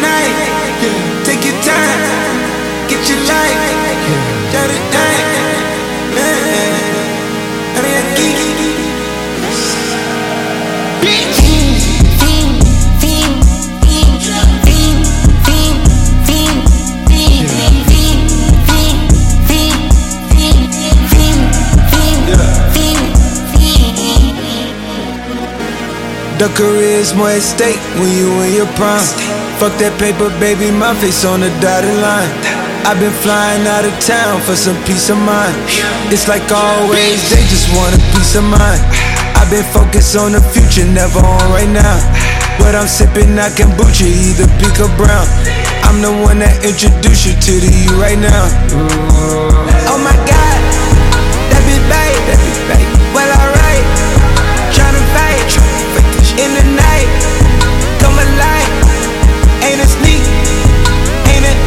night, take your time, get your life, got it done. The career's more at stake when you in your prime. Fuck that paper, baby, my face on the dotted line. I've been flying out of town for some peace of mind. It's like always, they just want a peace of mind. I've been focused on the future, never on right now. What I'm sipping, I kombucha, either pink or brown. I'm the one that introduced you to the you right now. Oh my God, that be babe, well alright. Tryna fight in the night, come alive. Ain't it sneak? Ain't it?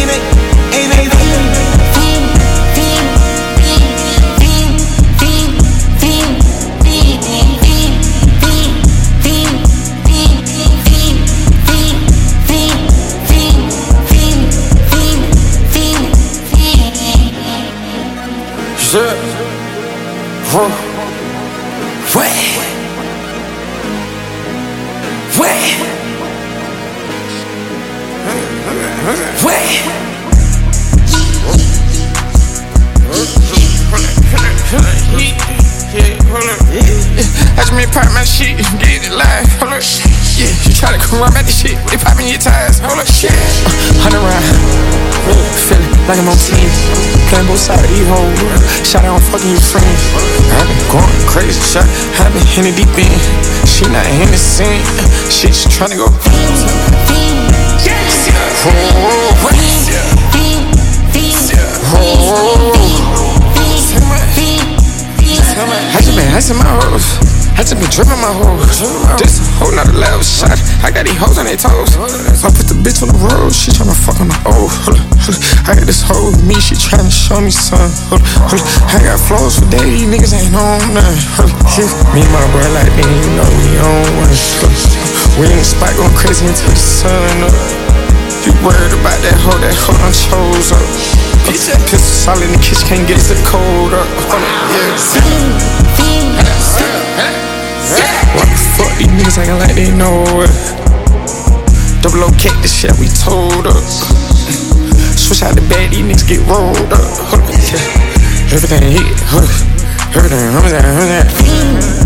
I just been pop my shit, get it live, hold up. Yeah, you try to come around back this shit, they poppin' your tires, hold up. Shit, 100 round, feeling like I'm on team, playing both sides of these hoes. Shot out, I'm fucking your friends. I been going crazy, shot, I been in the deep end. She not in the scene, she just tryna go. I just been my hoes. I just been drippin' my hoes. This a whole nother level shot. I got these hoes on their toes. I put the bitch on the road. She tryna fuck on the old. I got this hoe with me. She tryna show me something. I got flows for days. Niggas ain't on nothing. Me and my bro like me, you know we on one. We in the spot going crazy until the sun up. You worried about that hoe done chose up. Pistol solid in the kitchen, can't get us the cold up. Why the fuck these niggas actin' like they know it? Double O cake, the shit we told up. Switch out the bag, these niggas get rolled up. Everything hit, everything,